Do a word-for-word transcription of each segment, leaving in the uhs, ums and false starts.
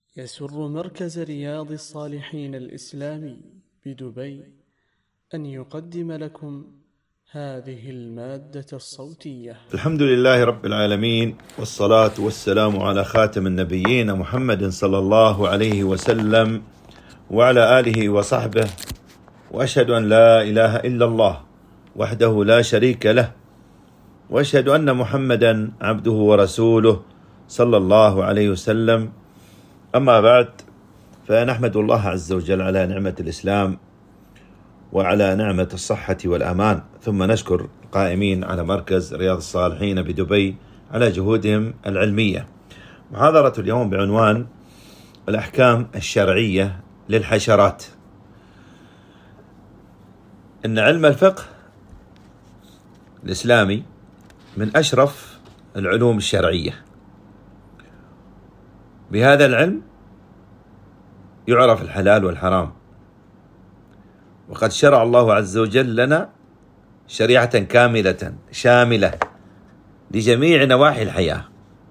يسر مركز رياض الصالحين الإسلامي بدبي أن يقدم لكم هذه المادة الصوتية. الحمد لله رب العالمين، والصلاة والسلام على خاتم النبيين محمد صلى الله عليه وسلم وعلى آله وصحبه، وأشهد أن لا إله إلا الله وحده لا شريك له، وأشهد أن محمدا عبده ورسوله صلى الله عليه وسلم. أما بعد، فنحمد الله عز وجل على نعمة الإسلام وعلى نعمة الصحة والأمان، ثم نشكر القائمين على مركز رياض الصالحين بدبي على جهودهم العلمية. محاضرة اليوم بعنوان الأحكام الشرعية للحشرات. إن علم الفقه الإسلامي من أشرف العلوم الشرعية. بهذا العلم يعرف الحلال والحرام، وقد شرع الله عز وجل لنا شريعة كاملة شاملة لجميع نواحي الحياة،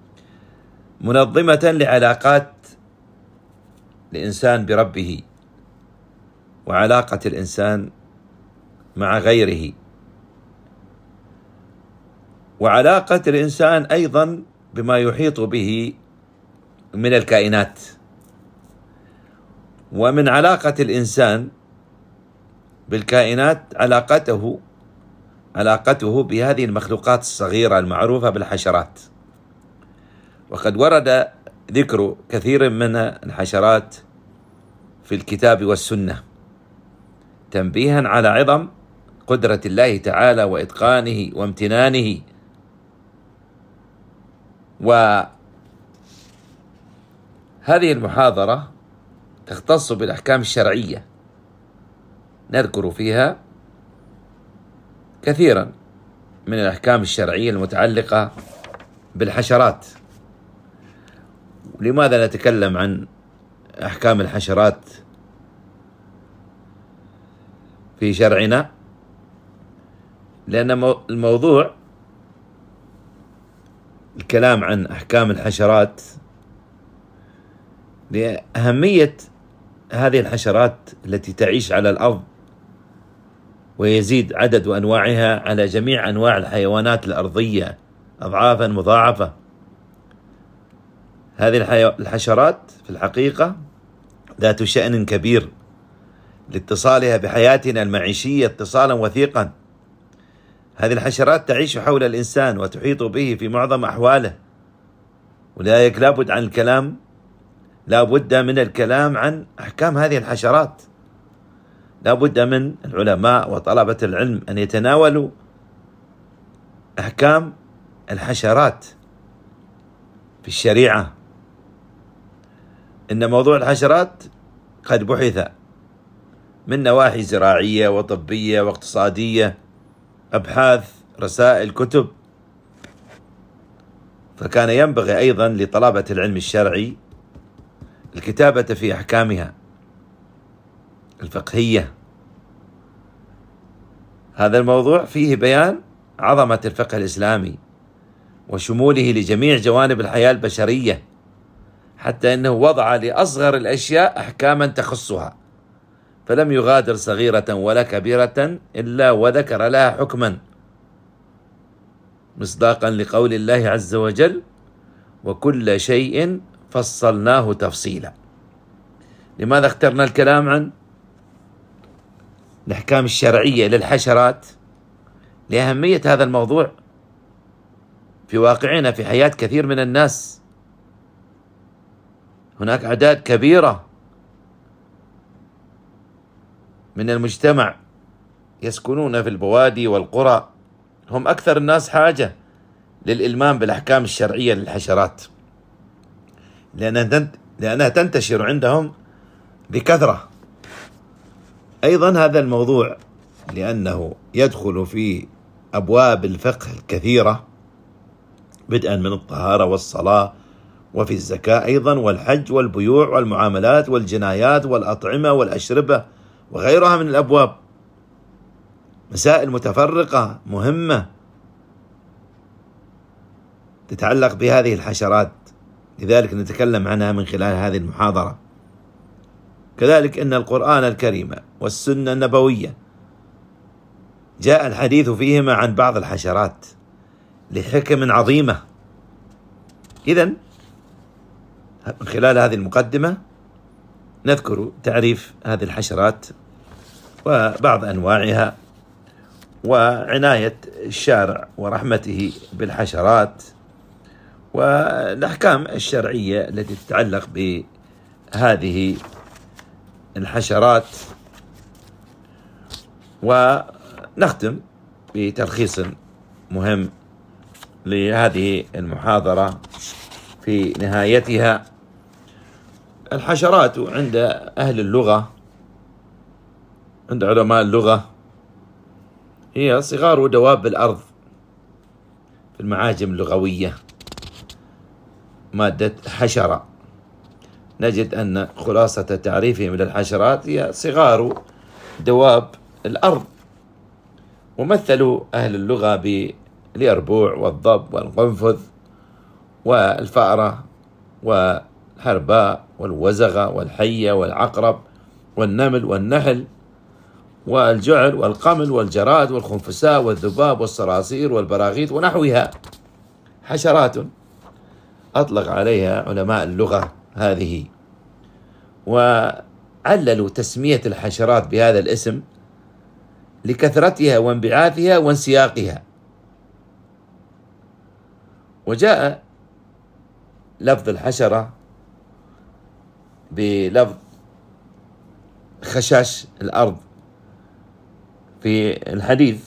منظمة لعلاقات الإنسان بربه وعلاقة الإنسان مع غيره، وعلاقة الإنسان أيضا بما يحيط به من الكائنات. ومن علاقة الإنسان بالكائنات علاقته علاقته بهذه المخلوقات الصغيرة المعروفة بالحشرات. وقد ورد ذكر كثير من الحشرات في الكتاب والسنة، تنبيها على عظم قدرة الله تعالى وإتقانه وامتنانه. وهذه المحاضرة تختص بالأحكام الشرعية، نذكر فيها كثيرا من الأحكام الشرعية المتعلقة بالحشرات. لماذا نتكلم عن أحكام الحشرات في شرعنا؟ لأن الموضوع الكلام عن أحكام الحشرات لأهمية هذه الحشرات التي تعيش على الأرض، ويزيد عدد وأنواعها على جميع أنواع الحيوانات الأرضية أضعافا مضاعفة. هذه الحشرات في الحقيقة ذات شأن كبير لاتصالها بحياتنا المعيشية اتصالا وثيقا. هذه الحشرات تعيش حول الإنسان وتحيط به في معظم أحواله، ولذلك لابد عن الكلام لا بد من الكلام عن أحكام هذه الحشرات. لا بد من العلماء وطلبة العلم أن يتناولوا أحكام الحشرات في الشريعة. إن موضوع الحشرات قد بحث من نواحي زراعية وطبية واقتصادية، أبحاث، رسائل، كتب. فكان ينبغي أيضا لطلبة العلم الشرعي الكتابة في أحكامها الفقهية. هذا الموضوع فيه بيان عظمة الفقه الإسلامي وشموله لجميع جوانب الحياة البشرية، حتى أنه وضع لأصغر الأشياء أحكاما تخصها، فلم يغادر صغيرة ولا كبيرة إلا وذكر لها حكما، مصداقا لقول الله عز وجل: وكل شيء فصلناه تفصيلا. لماذا اخترنا الكلام عن الأحكام الشرعية للحشرات؟ لأهمية هذا الموضوع في واقعنا، في حياة كثير من الناس. هناك أعداد كبيرة من المجتمع يسكنون في البوادي والقرى، هم أكثر الناس حاجة للإلمام بالأحكام الشرعية للحشرات، لأنها تنتشر عندهم بكثرة. أيضا هذا الموضوع لأنه يدخل في أبواب الفقه الكثيرة، بدءا من الطهارة والصلاة، وفي الزكاة أيضا، والحج والبيوع والمعاملات والجنايات والأطعمة والأشربة وغيرها من الأبواب. مسائل متفرقة مهمة تتعلق بهذه الحشرات لذلك نتكلم عنها من خلال هذه المحاضرة. كذلك أن القرآن الكريم والسنة النبوية جاء الحديث فيهما عن بعض الحشرات لحكم عظيمة. إذن من خلال هذه المقدمة نذكر تعريف هذه الحشرات وبعض أنواعها وعناية الشارع ورحمته بالحشرات والأحكام الشرعية التي تتعلق بهذه الحشرات، ونختم بتلخيص مهم لهذه المحاضرة في نهايتها. الحشرات عند أهل اللغة، عند علماء اللغة، هي صغار دواب الأرض في المعاجم اللغوية. مادة حشرة نجد أن خلاصة تعريفهم للحشرات هي صغار دواب الأرض، ومثلوا أهل اللغة باليربوع والضب والقنفذ والفأرة والحرباء والوزغة والحية والعقرب والنمل والنحل والجعل والقمل والجراد والخنفساء والذباب والصراصير والبراغيث ونحوها. حشرات أطلق عليها علماء اللغة هذه، وعللوا تسمية الحشرات بهذا الاسم لكثرتها وانبعاثها وانسياقها. وجاء لفظ الحشرة بلفظ خشاش الأرض في الحديث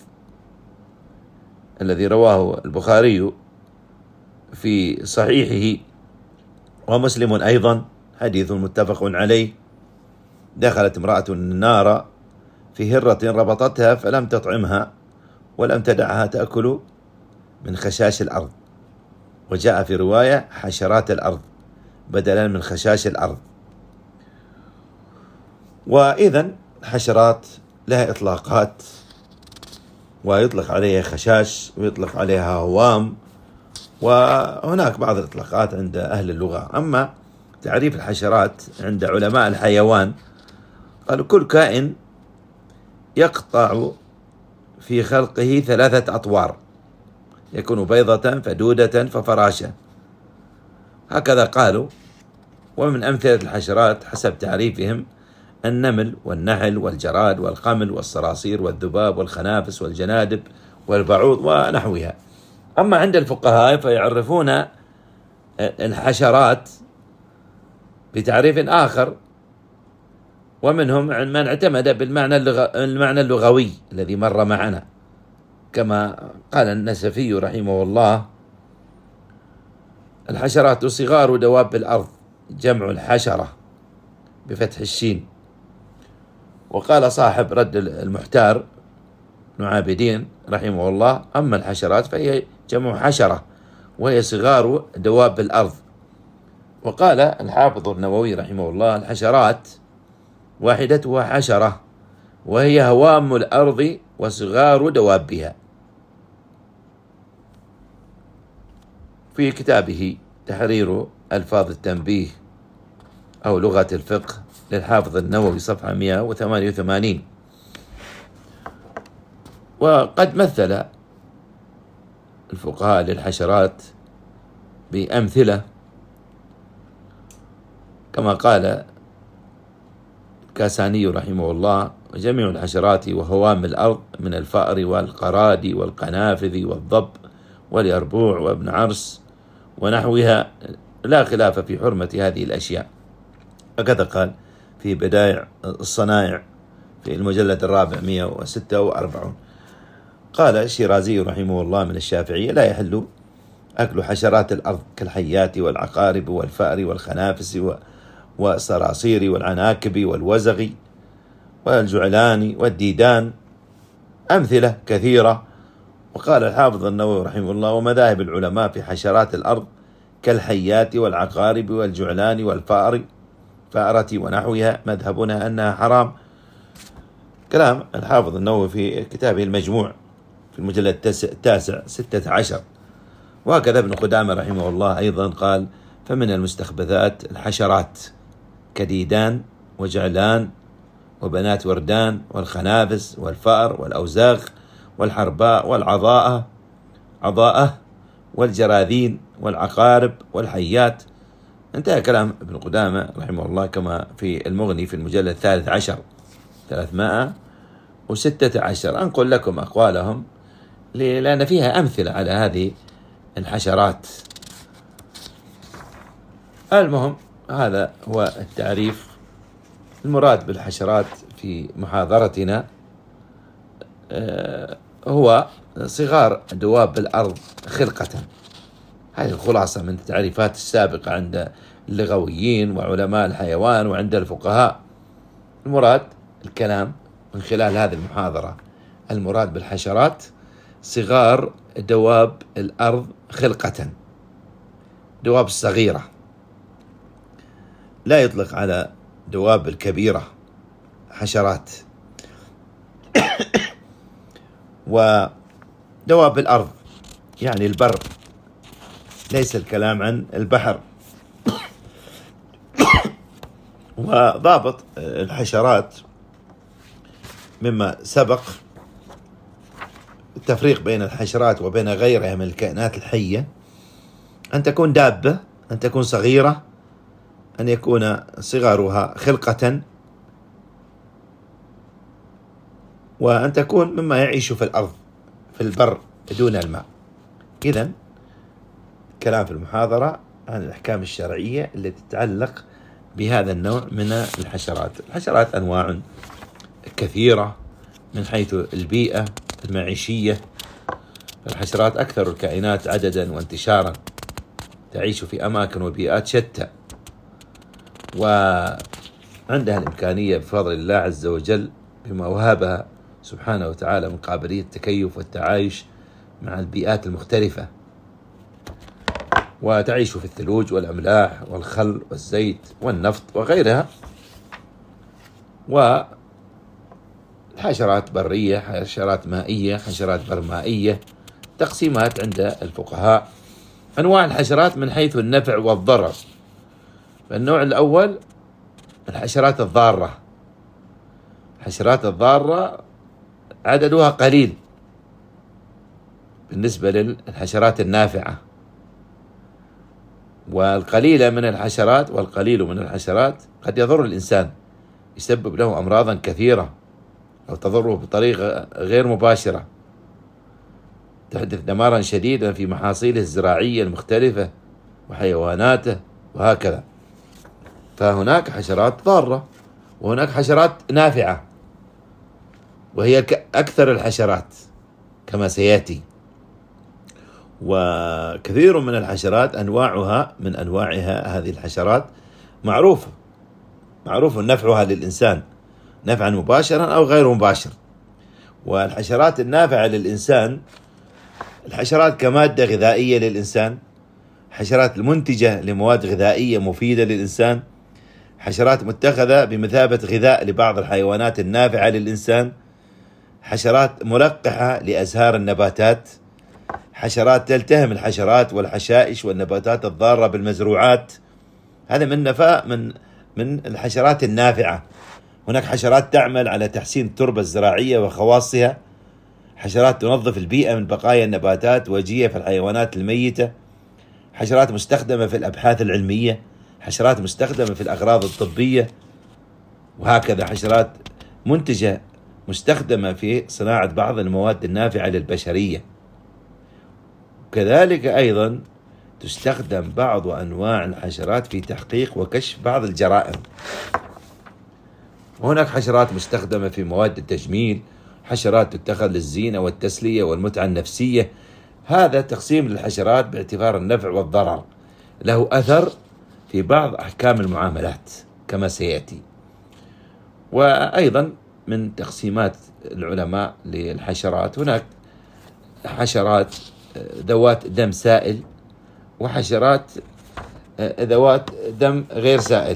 الذي رواه البخاري في صحيحه ومسلم أيضا، حديث متفق عليه: دخلت امرأة النار في هرة ربطتها فلم تطعمها ولم تدعها تأكل من خشاش الأرض. وجاء في رواية حشرات الأرض بدلا من خشاش الأرض. وإذن الحشرات لها إطلاقات، ويطلق عليها خشاش ويطلق عليها هوام، وهناك بعض الإطلاقات عند أهل اللغة. أما تعريف الحشرات عند علماء الحيوان قالوا: كل كائن يقطع في خلقه ثلاثة أطوار، يكون بيضة فدودة ففراشة، هكذا قالوا. ومن أمثلة الحشرات حسب تعريفهم النمل والنحل والجراد والقمل والصراصير والذباب والخنافس والجنادب والبعوض ونحوها. أما عند الفقهاء فيعرفون الحشرات بتعريف آخر، ومنهم من اعتمد بالمعنى المعنى اللغوي الذي مر معنا، كما قال النسفي رحمه الله: الحشرات صغار دواب الأرض، جمع الحشرة بفتح الشين. وقال صاحب رد المحتار بن عابدين رحمه الله: أما الحشرات فهي جمع حشرة وهي صغار دواب الأرض. وقال الحافظ النووي رحمه الله: الحشرات واحدتها حشرة وهي هوام الأرض وصغار دوابها. في كتابه تحرير ألفاظ التنبيه أو لغة الفقه للحافظ النووي صفحة مئة وثمانية وثمانين. وقد مثل الفقهاء للحشرات بأمثلة، كما قال الكاساني رحمه الله: جميع الحشرات وهوام الأرض من الفأر والقراد والقنافذ والضب واليربوع وابن عرس ونحوها لا خلاف في حرمة هذه الأشياء. هكذا قال في بدائع الصنائع في المجلد الرابع مئة وستة وأربعين. قال الشيرازي رحمه الله من الشافعية: لا يحل أكل حشرات الأرض كالحيات والعقارب والفأر والخنافس والصراصير والعناكب والوزغ والجعلان والديدان، أمثلة كثيرة. وقال الحافظ النووي رحمه الله: ومذاهب العلماء في حشرات الأرض كالحيات والعقارب والجعلان والفأر فأرة ونحوها مذهبنا أنها حرام. كلام الحافظ النووي في كتابه المجموع في المجلد التاسع ستة عشر. وهكذا ابن قدامة رحمه الله أيضا قال فمن المستخبثات الحشرات كديدان وجعلان وبنات وردان والخنافس والفأر والأوزاغ والحرباء والعضاءة عضاءة والجراذين والعقارب والحيات. انتهى كلام ابن قدامة رحمه الله كما في المغني في المجلد الثالث عشر ثلاثمائة وستة عشر. أنقل لكم أقوالهم لأن فيها أمثلة على هذه الحشرات. المهم هذا هو التعريف. المراد بالحشرات في محاضرتنا هو صغار دواب الأرض خلقة. هذه الخلاصة من التعريفات السابقة عند اللغويين وعلماء الحيوان وعند الفقهاء. المراد الكلام من خلال هذه المحاضرة، المراد بالحشرات صغار دواب الأرض خلقة، دواب الصغيرة، لا يطلق على دواب الكبيرة حشرات. ودواب الأرض يعني البر، ليس الكلام عن البحر. وضابط الحشرات مما سبق التفريق بين الحشرات وبين غيرها من الكائنات الحية: أن تكون دابة، أن تكون صغيرة، أن يكون صغرها خلقة، وأن تكون مما يعيش في الأرض في البر دون الماء. إذن كلام في المحاضرة عن الأحكام الشرعية التي تتعلق بهذا النوع من الحشرات. الحشرات أنواع كثيرة من حيث البيئة المعيشية. الحشرات أكثر الكائنات عددا وانتشارا، تعيش في أماكن وبيئات شتى، وعندها الإمكانية بفضل الله عز وجل بما وهبها سبحانه وتعالى من قابلية التكيف والتعايش مع البيئات المختلفة، وتعيش في الثلوج والأملاح والخل والزيت والنفط وغيرها. والحشرات برية، حشرات مائية، حشرات برمائية. تقسيمات عند الفقهاء. أنواع الحشرات من حيث النفع والضرر. فالنوع الأول الحشرات الضارة. الحشرات الضارة عددها قليل بالنسبة للحشرات النافعة، والقليلة من الحشرات والقليل من الحشرات قد يضر الإنسان، يسبب له أمراضا كثيرة أو تضره بطريقة غير مباشرة، تحدث دمارا شديدا في محاصيله الزراعية المختلفة وحيواناته وهكذا. فهناك حشرات ضارة وهناك حشرات نافعة، وهي أكثر الحشرات كما سيأتي. وكثير من الحشرات أنواعها من أنواعها هذه الحشرات معروفة معروف نفعها للإنسان نفعا مباشرا أو غير مباشر. والحشرات النافعة للإنسان الحشرات كمادة غذائية للإنسان، حشرات المنتجة لمواد غذائية مفيدة للإنسان، حشرات متخذة بمثابة غذاء لبعض الحيوانات النافعة للإنسان، حشرات ملقحة لأزهار النباتات، حشرات تلتهم الحشرات والحشائش والنباتات الضارة بالمزروعات. هذا من نفاء من من الحشرات النافعة. هناك حشرات تعمل على تحسين التربة الزراعية وخواصها، حشرات تنظف البيئة من بقايا النباتات وجية في الحيوانات الميتة، حشرات مستخدمة في الأبحاث العلمية، حشرات مستخدمة في الأغراض الطبية، وهكذا حشرات منتجة مستخدمة في صناعة بعض المواد النافعة للبشرية. كذلك أيضا تستخدم بعض أنواع الحشرات في تحقيق وكشف بعض الجرائم. وهناك حشرات مستخدمة في مواد التجميل، حشرات تتخذ للزينة والتسلية والمتعة النفسية. هذا تقسيم للحشرات باعتبار النفع والضرر، له أثر في بعض أحكام المعاملات كما سيأتي. وأيضا من تقسيمات العلماء للحشرات هناك حشرات ذوات دم سائل وحشرات ذوات دم غير سائل.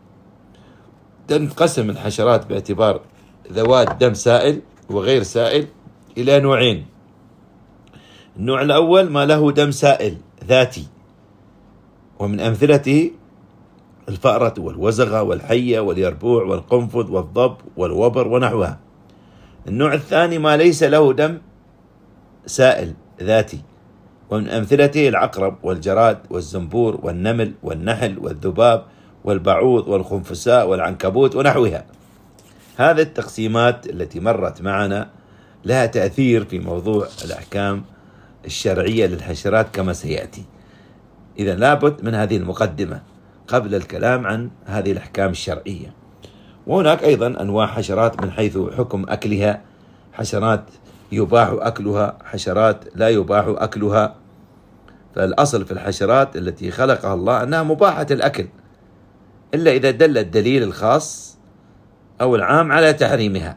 تنقسم الحشرات باعتبار ذوات دم سائل وغير سائل إلى نوعين. النوع الأول ما له دم سائل ذاتي، ومن أمثلته الفأرة والوزغة والحية واليربوع والقنفذ والضب والوبر ونحوها. النوع الثاني ما ليس له دم سائل ذاتي، ومن أمثلته العقرب والجراد والزنبور والنمل والنحل والذباب والبعوض والخنفساء والعنكبوت ونحوها. هذه التقسيمات التي مرت معنا لها تأثير في موضوع الأحكام الشرعية للحشرات كما سيأتي. إذا لابد من هذه المقدمة قبل الكلام عن هذه الأحكام الشرعية. وهناك أيضا أنواع حشرات من حيث حكم أكلها، حشرات يباح أكلها، حشرات لا يباح أكلها. فالأصل في الحشرات التي خلقها الله أنها مباحة الأكل، إلا إذا دل الدليل الخاص أو العام على تحريمها.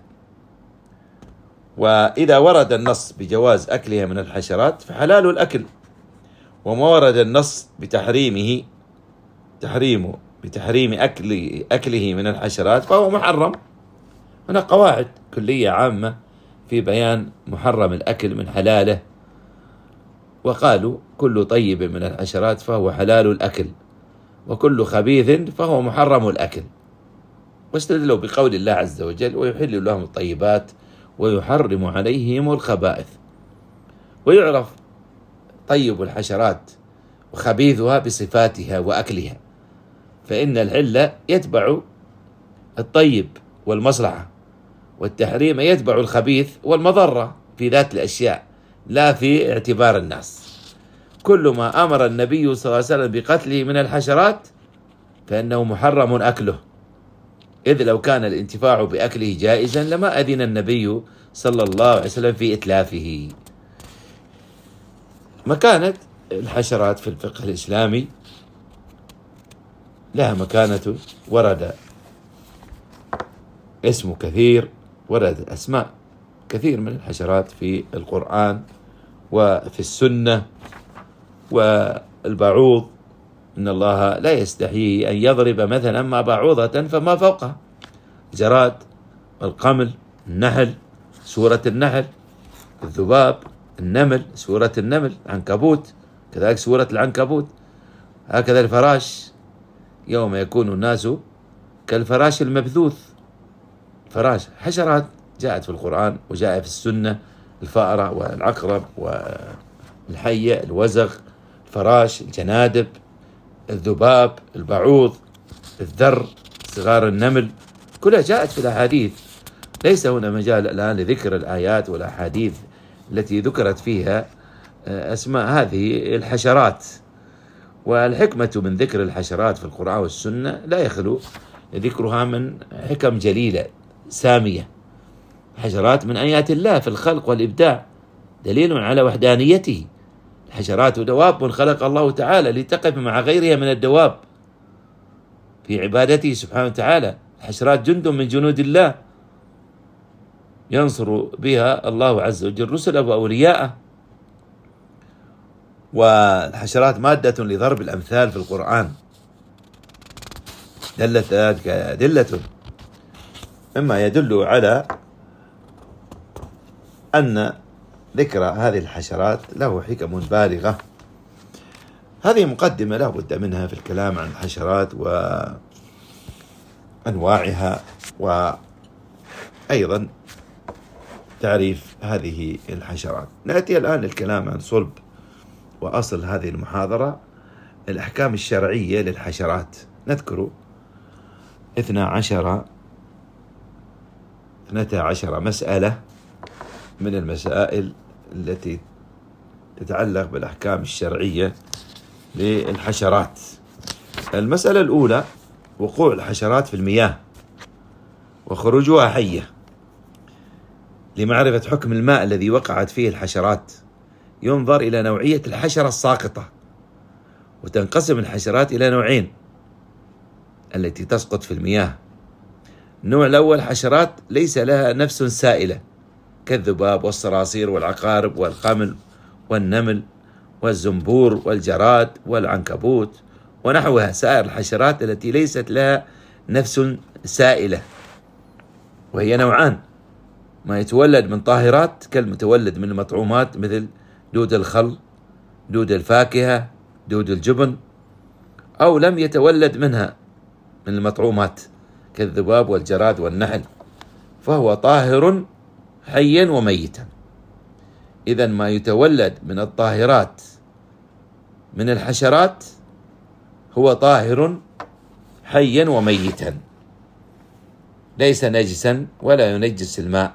وإذا ورد النص بجواز أكلها من الحشرات فحلال الأكل، وما ورد النص بتحريمه تحريمه بتحريم أكل أكله من الحشرات فهو محرم. هناك قواعد كلية عامة في بيان محرم الأكل من حلاله، وقالوا كل طيب من الحشرات فهو حلال الأكل، وكل خبيث فهو محرم الأكل. واستدلوا بقول الله عز وجل: ويحل لهم الطيبات ويحرم عليهم الخبائث. ويعرف طيب الحشرات وخبيثها بصفاتها وأكلها، فإن الحل يتبع الطيب والمصلحة، والتحريم يتبع الخبيث والمضرة في ذات الأشياء لا في اعتبار الناس. كل ما أمر النبي صلى الله عليه وسلم بقتله من الحشرات فإنه محرم أكله، إذ لو كان الانتفاع بأكله جائزا لما أذن النبي صلى الله عليه وسلم في إتلافه. مكانة الحشرات في الفقه الإسلامي لها مكانة، ورد اسم كثير، ورد أسماء كثير من الحشرات في القرآن وفي السنة. والبعوض إن الله لا يستحيي أن يضرب مثلا ما بعوضة فما فوقها. جراد، القمل، النحل سورة النحل، الذباب، النمل سورة النمل، عنكبوت كذلك سورة العنكبوت. هكذا الفراش، يوم يكون الناس كالفراش المبثوث. فراش حشرات جاءت في القرآن وجاء في السنة: الفأرة والعقرب والحية، الوزغ، الفراش، الجنادب، الذباب، البعوض، الذر، صغار النمل، كلها جاءت في الأحاديث. ليس هنا مجال الآن لذكر الآيات والأحاديث التي ذكرت فيها أسماء هذه الحشرات. والحكمة من ذكر الحشرات في القرآن والسنة لا يخلو ذكرها من حكم جليلة سامية. حشرات من آيات الله في الخلق والإبداع، دليل على وحدانيته. الحشرات دواب خلق الله تعالى لتقف مع غيرها من الدواب في عبادته سبحانه وتعالى. الحشرات جند من جنود الله ينصر بها الله عز وجل رسله وأولياءه. والحشرات مادة لضرب الأمثال في القرآن، دلت أدلة مما يدل على أن ذكر هذه الحشرات له حكم بالغة. هذه مقدمة لا بد منها في الكلام عن الحشرات وأنواعها، وأيضا تعريف هذه الحشرات. نأتي الآن للكلام عن صلب وأصل هذه المحاضرة، الأحكام الشرعية للحشرات. نذكر اثنى عشر اثنتا عشر مسألة من المسائل التي تتعلق بالأحكام الشرعية للحشرات. المسألة الأولى: وقوع الحشرات في المياه وخروجها حية. لمعرفة حكم الماء الذي وقعت فيه الحشرات ينظر إلى نوعية الحشرة الساقطة، وتنقسم الحشرات إلى نوعين التي تسقط في المياه. النوع الأول حشرات ليس لها نفس سائلة، كالذباب والصراصير والعقارب والقمل والنمل والزنبور والجراد والعنكبوت ونحوها، سائر الحشرات التي ليست لها نفس سائلة. وهي نوعان: ما يتولد من طاهرات كالمتولد من المطعومات مثل دود الخل، دود الفاكهة، دود الجبن، أو لم يتولد منها من المطعومات كالذباب والجراد والنحل، فهو طاهر حيا وميتا. إذن ما يتولد من الطاهرات من الحشرات هو طاهر حيا وميتا، ليس نجسا ولا ينجس الماء.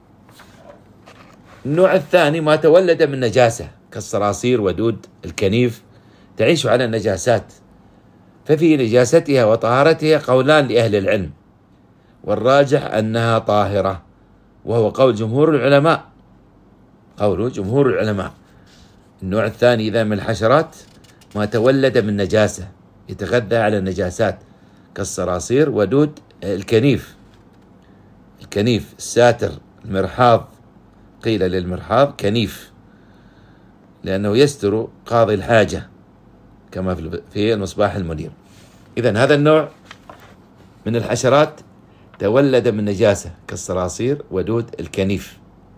النوع الثاني ما تولد من نجاسة كالصراصير ودود الكنيف، تعيش على النجاسات، ففي نجاستها وطهارتها قولان لأهل العلم، والراجح أنها طاهرة، وهو قول جمهور العلماء قول جمهور العلماء. النوع الثاني إذا من الحشرات ما تولد من نجاسة يتغذى على النجاسات كالصراصير ودود الكنيف. الكنيف الساتر المرحاض، قيل للمرحاض كنيف لأنه يستر قاضي الحاجة كما في المصباح المنير. إذن هذا النوع من الحشرات تولد من نجاسة كالصراصير ودود الكنيف.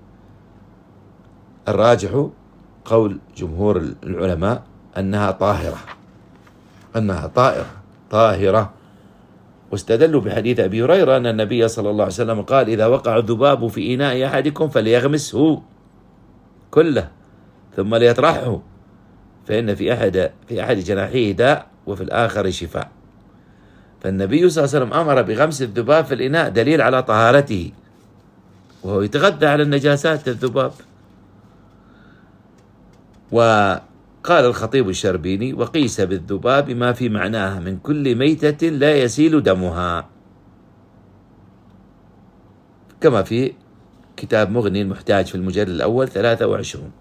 الراجح قول جمهور العلماء أنها طاهرة أنها طائرة طاهرة واستدلوا بحديث أبي هريرة أن النبي صلى الله عليه وسلم قال: إذا وقع الذباب في إناء أحدكم فليغمسه كله ثم ليطرحه، فإن في أحد في أحد جناحيه داء وفي الآخر شفاء. فالنبي صلى الله عليه وسلم أمر بغمس الذباب في الإناء، دليل على طهارته، وهو يتغذى على النجاسات الذباب. وقال الخطيب الشربيني: وقيس بالذباب ما في معناها من كل ميتة لا يسيل دمها، كما في كتاب مغني المحتاج في المجلد الأول ثلاثة وعشرين.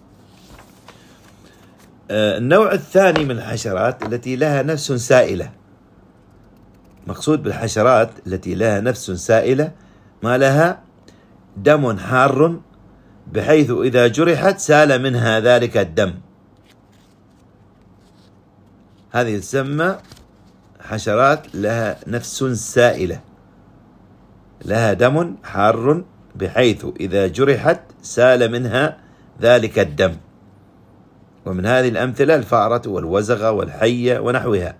النوع الثاني من الحشرات التي لها نفس سائلة. مقصود بالحشرات التي لها نفس سائلة ما لها دم حار بحيث إذا جرحت سال منها ذلك الدم، هذه تسمى حشرات لها نفس سائلة، لها دم حار بحيث إذا جرحت سال منها ذلك الدم. ومن هذه الأمثلة الفأرة والوزغة والحية ونحوها.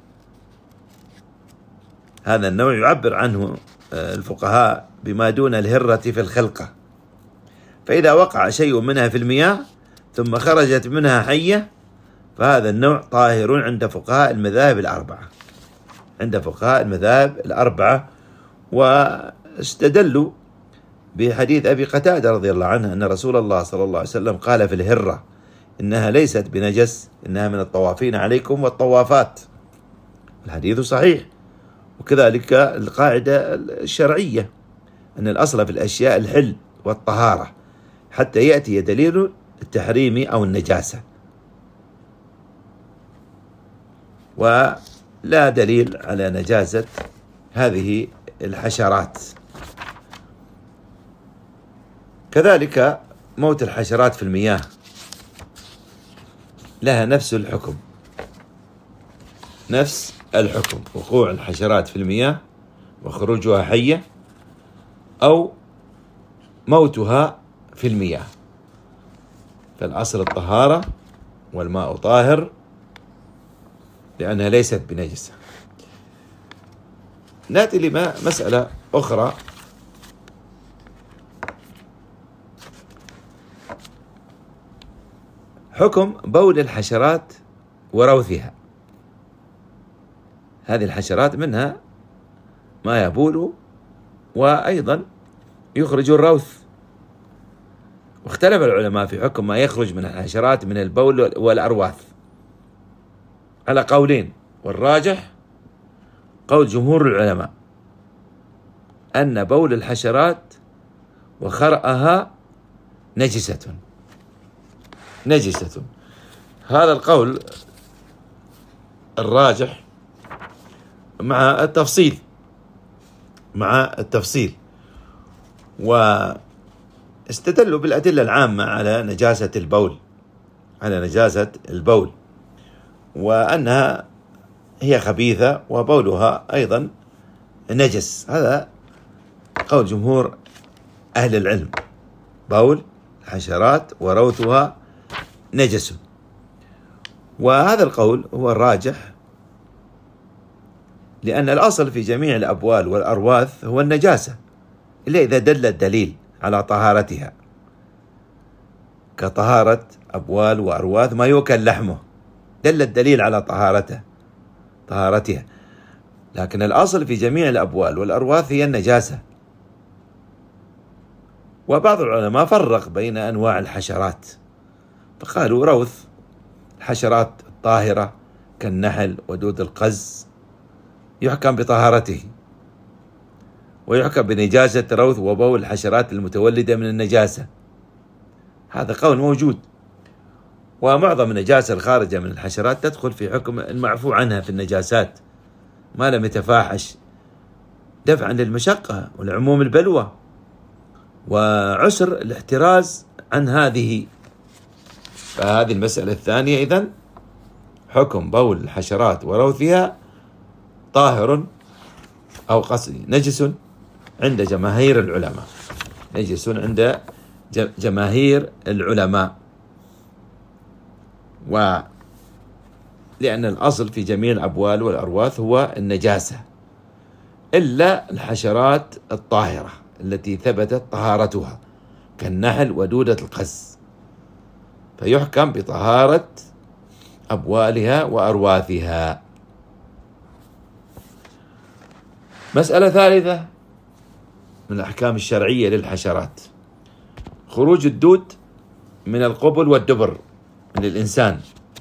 هذا النوع يعبر عنه الفقهاء بما دون الهرة في الخلقة، فإذا وقع شيء منها في المياه ثم خرجت منها حية فهذا النوع طاهر عند فقهاء المذاهب الأربعة عند فقهاء المذاهب الأربعة واستدلوا بحديث أبي قتادة رضي الله عنه أن رسول الله صلى الله عليه وسلم قال في الهرة: إنها ليست بنجس، إنها من الطوافين عليكم والطوافات. الحديث صحيح. وكذلك القاعدة الشرعية أن الأصل في الأشياء الحل والطهارة حتى يأتي دليل التحريم أو النجاسة، ولا دليل على نجاسة هذه الحشرات. كذلك موت الحشرات في المياه لها نفس الحكم نفس الحكم وقوع الحشرات في المياه وخروجها حية أو موتها في المياه، فالأصل الطهارة والماء طاهر لأنها ليست بنجسة. نأتي لمسألة أخرى حكم بول الحشرات وروثها. هذه الحشرات منها ما يبول وأيضا يخرج الروث، واختلف العلماء في حكم ما يخرج من الحشرات من البول والأرواث على قولين، والراجح قول جمهور العلماء أن بول الحشرات وخرأها نجسة نجسة. هذا القول الراجح مع التفصيل مع التفصيل واستدلوا بالأدلة العامة على نجاسة البول على نجاسة البول وأنها هي خبيثة وبولها أيضا نجس. هذا قول جمهور أهل العلم، بول الحشرات وروثها نجس. وهذا القول هو الراجح لأن الأصل في جميع الأبوال والأرواث هو النجاسة، إلا إذا دل الدليل على طهارتها، كطهارة أبوال وأرواث ما يؤكل لحمه، دل الدليل على طهارته طهارتها. لكن الأصل في جميع الأبوال والأرواث هي النجاسة. وبعض العلماء فرق بين أنواع الحشرات، فقالوا روث الحشرات الطاهرة كالنحل ودود القز يحكم بطهارته، ويحكم بنجاسة روث وبول الحشرات المتولدة من النجاسة. هذا قول موجود. ومعظم النجاسة الخارجة من الحشرات تدخل في حكم المعفو عنها في النجاسات ما لم يتفاحش، دفعا للمشقة والعموم البلوى وعسر الاحتراز عن هذه. فهذه المسألة الثانية. إذن حكم بول الحشرات وروثها طاهر أو قصدي نجس عند جماهير العلماء، نجس عند جماهير العلماء. ولأن الأصل في جميع الأبوال والأرواث هو النجاسة، إلا الحشرات الطاهرة التي ثبتت طهارتها كالنحل ودودة القز، فيحكم بطهارة أبوالها وأرواثها. مسألة ثالثة من الأحكام الشرعية للحشرات: خروج الدود من القبل والدبر من الإنسان،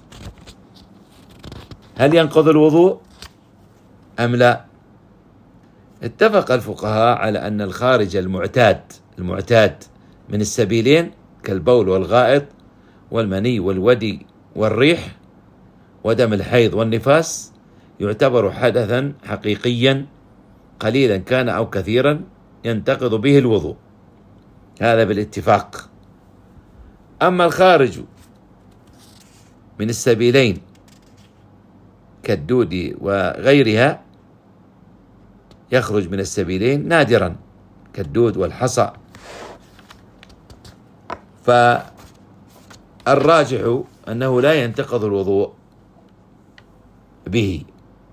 هل ينقض الوضوء أم لا؟ اتفق الفقهاء على أن الخارج المعتاد المعتاد من السبيلين كالبول والغائط والمني والودي والريح ودم الحيض والنفاس يعتبر حدثا حقيقيا قليلا كان أو كثيرا ينتقض به الوضوء، هذا بالاتفاق. أما الخارج من السبيلين كالدود وغيرها يخرج من السبيلين نادرا كالدود والحصى، فالراجح أنه لا ينتقض الوضوء به،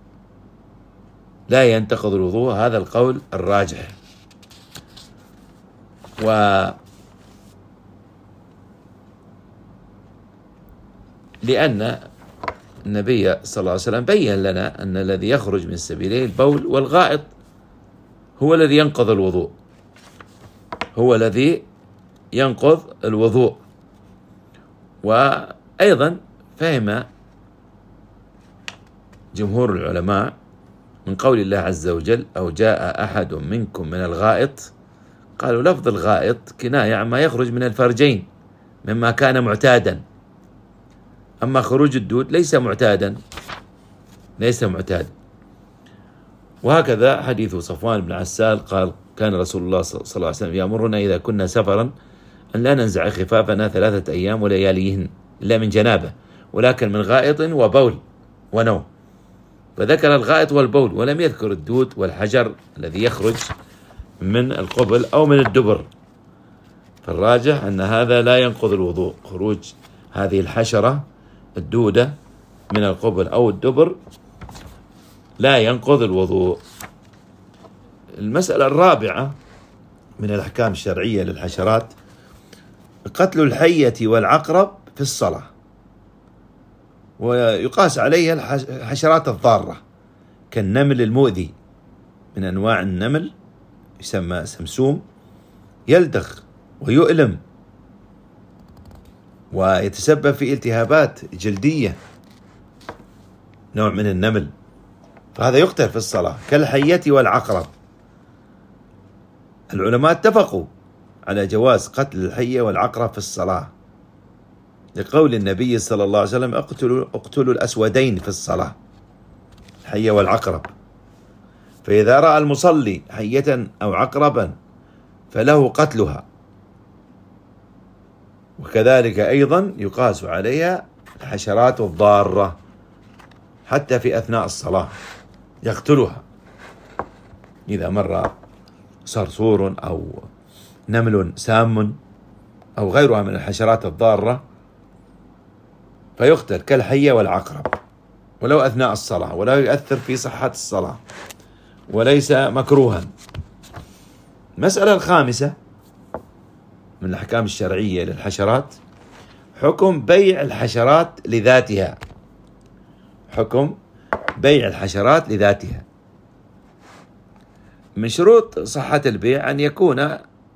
لا ينتقض الوضوء، هذا القول الراجح. و لأن النبي صلى الله عليه وسلم بين لنا أن الذي يخرج من السبيلين البول والغائط هو الذي ينقض الوضوء، هو الذي ينقض الوضوء. وأيضا فهم جمهور العلماء من قول الله عز وجل: أو جاء أحد منكم من الغائط، قالوا لفظ الغائط كناية عما يخرج من الفرجين مما كان معتادا، أما خروج الدود ليس معتادا ليس معتاد. وهكذا حديث صفوان بن عسال قال: كان رسول الله صلى الله عليه وسلم يأمرنا إذا كنا سفرا أن لا ننزع خفافنا ثلاثة أيام ولياليهن إلا من جنابه، ولكن من غائط وبول ونوم، فذكر الغائط والبول ولم يذكر الدود والحجر الذي يخرج من القبل أو من الدبر. فالراجح أن هذا لا ينقض الوضوء، خروج هذه الحشرة الدودة من القبل أو الدبر لا ينقض الوضوء. المسألة الرابعة من الأحكام الشرعية للحشرات: قتل الحية والعقرب في الصلاة، ويقاس عليها الحشرات الضارة كالنمل المؤذي، من أنواع النمل يسمى سمسوم، يلدغ ويؤلم ويتسبب في التهابات جلدية، نوع من النمل، فهذا يقتل في الصلاة كالحية والعقرب. العلماء اتفقوا على جواز قتل الحية والعقرب في الصلاة لقول النبي صلى الله عليه وسلم: اقتلوا, اقتلوا الأسودين في الصلاة، الحية والعقرب. فإذا رأى المصلي حية أو عقربا فله قتلها، وكذلك أيضا يقاس عليها الحشرات الضارة حتى في أثناء الصلاة يقتلها، إذا مر صرصور أو نمل سام أو غيرها من الحشرات الضارة فيقتل كالحية والعقرب. ولو أثناء الصلاة، ولا يؤثر في صحة الصلاة، وليس مكروها. المسألة الخامسة من الأحكام الشرعية للحشرات: حكم بيع الحشرات لذاتها. حكم بيع الحشرات لذاتها. من شروط صحة البيع أن يكون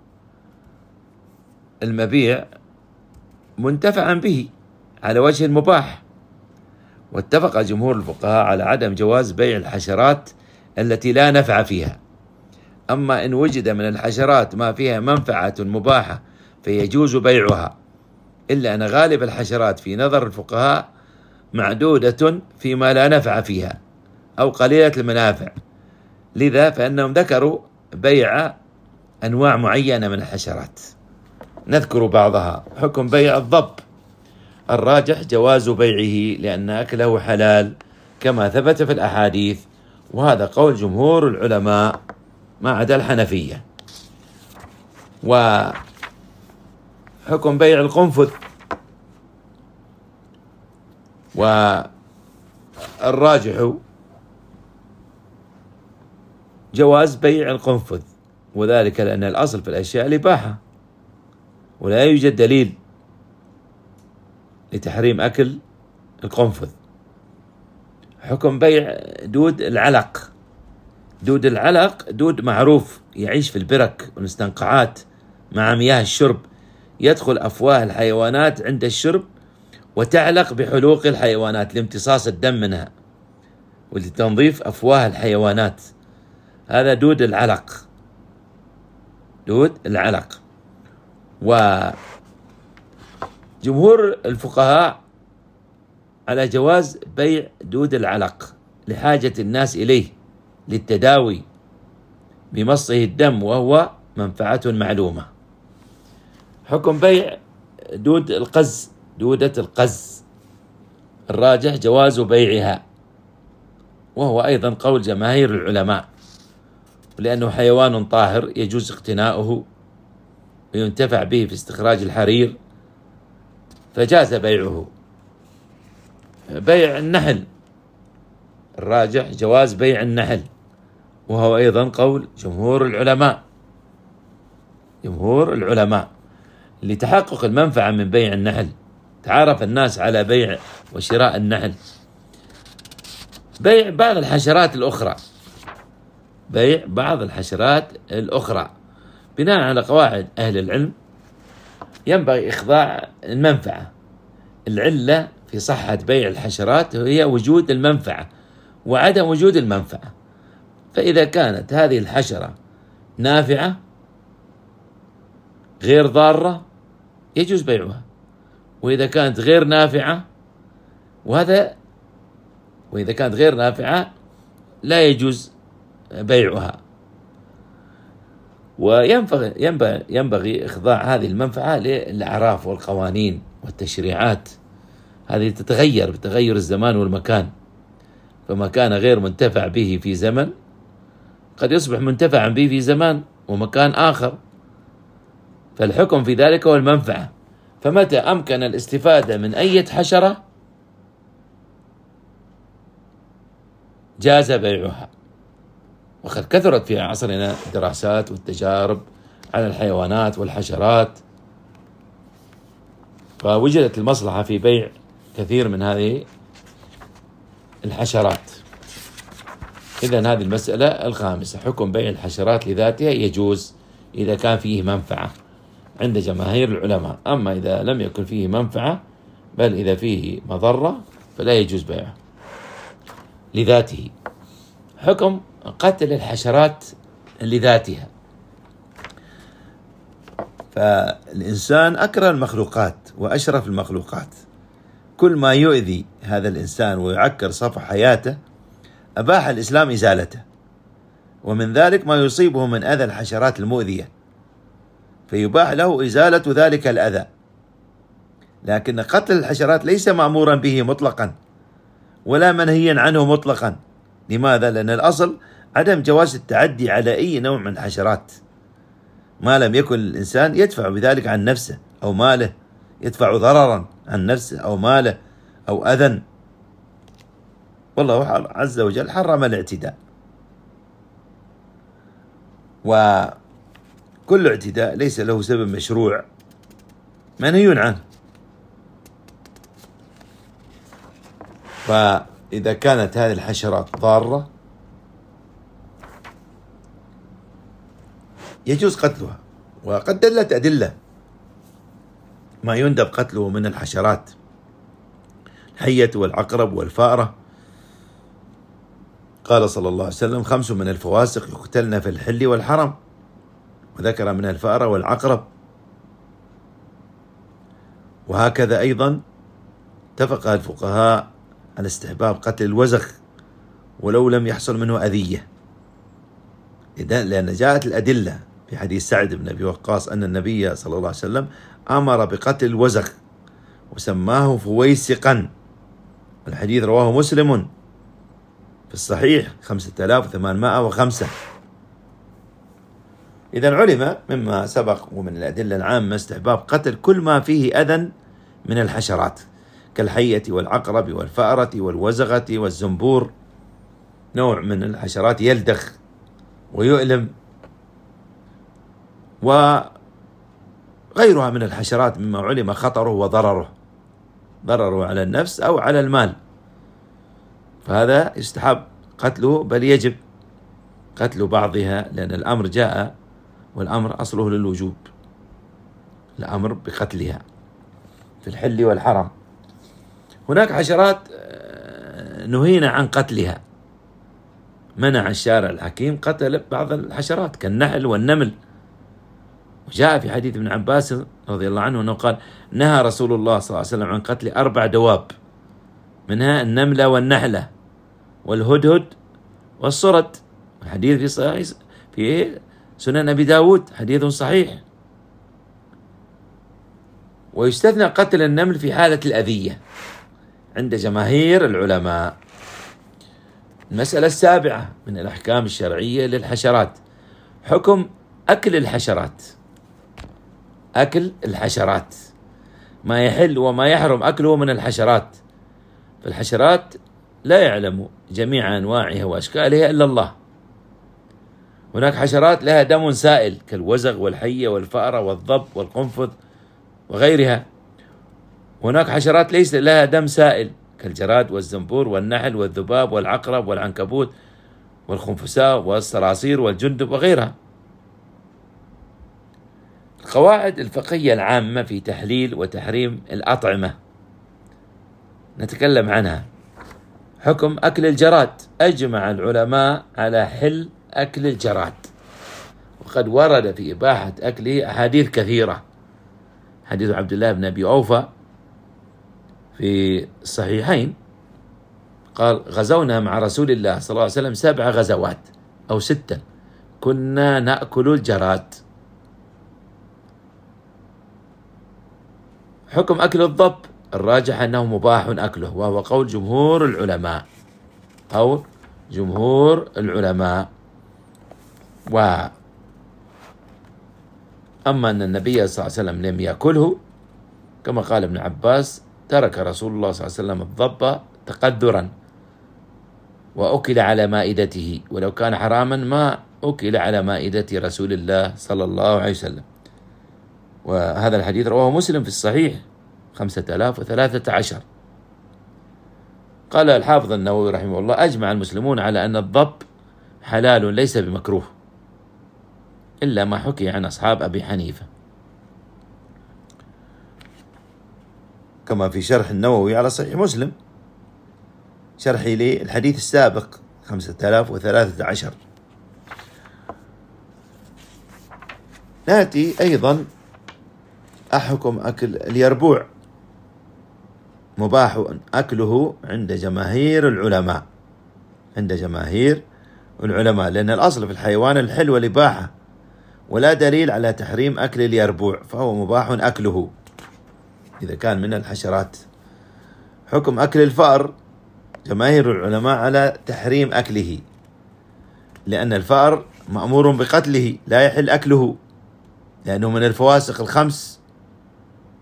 المبيع منتفعا به على وجه مباح، واتفق جمهور الفقهاء على عدم جواز بيع الحشرات التي لا نفع فيها. أما إن وجد من الحشرات ما فيها منفعة مباحة فيجوز بيعها، إلا أن غالب الحشرات في نظر الفقهاء معدودة فيما لا نفع فيها أو قليلة المنافع، لذا فإنهم ذكروا بيع أنواع معينة من الحشرات. نذكر بعضها. حكم بيع الضب: الراجح جواز بيعه لأن أكله حلال كما ثبت في الأحاديث، وهذا قول جمهور العلماء ما عدا الحنفية. وحكم بيع القنفذ: والراجح جواز بيع القنفذ، وذلك لأن الأصل في الأشياء الإباحة، ولا يوجد دليل لتحريم أكل القنفذ. حكم بيع دود العلق: دود العلق دود معروف يعيش في البرك والمستنقعات مع مياه الشرب، يدخل أفواه الحيوانات عند الشرب وتعلق بحلوق الحيوانات لامتصاص الدم منها ولتنظيف أفواه الحيوانات. هذا دود العلق. دود العلق. وجمهور الفقهاء على جواز بيع دود العلق لحاجة الناس إليه للتداوي بمصه الدم، وهو منفعة معلومة. حكم بيع دود القز: دودة القز الراجح جواز بيعها، وهو أيضا قول جماهير العلماء، لأنه حيوان طاهر يجوز اقتناؤه وينتفع به في استخراج الحرير، فجاز بيعه. بيع النحل: الراجح جواز بيع النحل، وهو أيضا قول جمهور العلماء. جمهور العلماء لتحقق المنفعة من بيع النحل، تعارف الناس على بيع وشراء النحل. بيع بعض الحشرات الأخرى: بيع بعض الحشرات الأخرى بناء على قواعد أهل العلم ينبغي إخضاع المنفعة. العلة في صحة بيع الحشرات هي وجود المنفعة وعدم وجود المنفعة، فإذا كانت هذه الحشرة نافعة غير ضارة يجوز بيعها، وإذا كانت غير نافعة وهذا وإذا كانت غير نافعة لا يجوز بيعها. وينبغي ينبغي ينبغي إخضاع هذه المنفعة للأعراف والقوانين والتشريعات، هذه تتغير بتغير الزمان والمكان، فما كان غير منتفع به في زمن قد يصبح منتفعا به في زمان ومكان آخر، فالحكم في ذلك هو المنفعة. فمتى أمكن الاستفادة من أي حشرة جاز بيعها. وقد كثرت في عصرنا الدراسات والتجارب على الحيوانات والحشرات، فوجدت المصلحة في بيع كثير من هذه الحشرات. إذن هذه المسألة الخامسة: حكم بيع الحشرات لذاتها يجوز إذا كان فيه منفعة عند جماهير العلماء، أما إذا لم يكن فيه منفعة بل إذا فيه مضرة فلا يجوز بيعه لذاته. حكم قتل الحشرات لذاتها: فالإنسان أكرم المخلوقات وأشرف المخلوقات، كل ما يؤذي هذا الإنسان ويعكر صفح حياته أباح الإسلام إزالته، ومن ذلك ما يصيبه من أذى الحشرات المؤذية، فيباح له إزالة ذلك الأذى. لكن قتل الحشرات ليس مأمورا به مطلقا ولا منهيا عنه مطلقا. لماذا؟ لأن الأصل عدم جواز التعدي على أي نوع من الحشرات ما لم يكن الإنسان يدفع بذلك عن نفسه أو ماله، يدفع ضررا عن نفسه أو ماله أو أذى. والله عز وجل حرم الاعتداء، وكل اعتداء ليس له سبب مشروع منهي عنه. فإذا كانت هذه الحشرات ضارة يجوز قتلها، وقد دلت أدلة ما يندب قتله من الحشرات، الحية والعقرب والفأرة. قال صلى الله عليه وسلم: خمس من الفواسق يقتلن في الحل والحرم، وذكر من الفأرة والعقرب. وهكذا أيضا اتفق الفقهاء على استحباب قتل الوزغ ولو لم يحصل منه أذية، لأن جاءت الأدلة في حديث سعد بن أبي وقاص أن النبي صلى الله عليه وسلم أمر بقتل الوزغ وسماه فويسقا. الحديث رواه مسلم في الصحيح خمسة آلاف وثمانمائة وخمسة. إذا علم مما سبق ومن الأدلة العامة استحباب قتل كل ما فيه أذى من الحشرات كالحية والعقرب والفأرة والوزغة والزنبور، نوع من الحشرات يلدغ ويؤلم، وغيرها من الحشرات مما علم خطره وضرره، ضرره على النفس أو على المال، فهذا يستحب قتله، بل يجب قتل بعضها، لأن الأمر جاء والأمر أصله للوجوب، الأمر بقتلها في الحل والحرم. هناك حشرات نهينا عن قتلها، منع الشارع الحكيم قتل بعض الحشرات كالنحل والنمل، وجاء في حديث ابن عباس رضي الله عنه أنه قال: نهى رسول الله صلى الله عليه وسلم عن قتل أربع دواب، منها النملة والنحلة والهدهد والصرد. الحديث في صحيح في سنن أبي داود حديث صحيح. ويستثنى قتل النمل في حالة الأذية عند جماهير العلماء. المسألة السابعة من الأحكام الشرعية للحشرات: حكم أكل الحشرات. أكل الحشرات، ما يحل وما يحرم أكله من الحشرات. فالحشرات لا يعلم جميع أنواعها وأشكالها إلا الله. هناك حشرات لها دم سائل كالوزغ والحية والفأرة والضب والقنفذ وغيرها. هناك حشرات ليس لها دم سائل كالجراد والزنبور والنحل والذباب والعقرب والعنكبوت والخنفساء والصراصير والجندب وغيرها. القواعد الفقهية العامة في تحليل وتحريم الأطعمة نتكلم عنها. حكم أكل الجراد: أجمع العلماء على حل أكل الجراد، وقد ورد في إباحة أكله أحاديث كثيرة. حديث عبد الله بن أبي أوفى في الصحيحين قال: غزونا مع رسول الله صلى الله عليه وسلم سبع غزوات أو ستة كنا نأكل الجراد. حكم أكل الضب: الراجح أنه مباح أكله، وهو قول جمهور العلماء، قول جمهور العلماء. و أما أن النبي صلى الله عليه وسلم لم يأكله كما قال ابن عباس: ترك رسول الله صلى الله عليه وسلم الضب تقدرا وأكل على مائدته، ولو كان حراما ما أكل على مائدة رسول الله صلى الله عليه وسلم. وهذا الحديث رواه مسلم في الصحيح خمسة آلاف وثلاثة عشر. قال الحافظ النووي رحمه الله: أجمع المسلمون على أن الضب حلال ليس بمكروه، إلا ما حكي عن أصحاب أبي حنيفة، كما في شرح النووي على صحيح مسلم، شرحي للحديث السابق خمسة آلاف وثلاثة عشر. نأتي أيضا أحكم أكل اليربوع: مباح أكله عند جماهير العلماء، عند جماهير العلماء، لأن الأصل في الحيوان الحل والإباحة، ولا دليل على تحريم أكل اليربوع، فهو مباح أكله إذا كان من الحشرات. حكم أكل الفأر: جماهير العلماء على تحريم أكله، لأن الفأر مأمور بقتله لا يحل أكله، لأنه من الفواسق الخمس.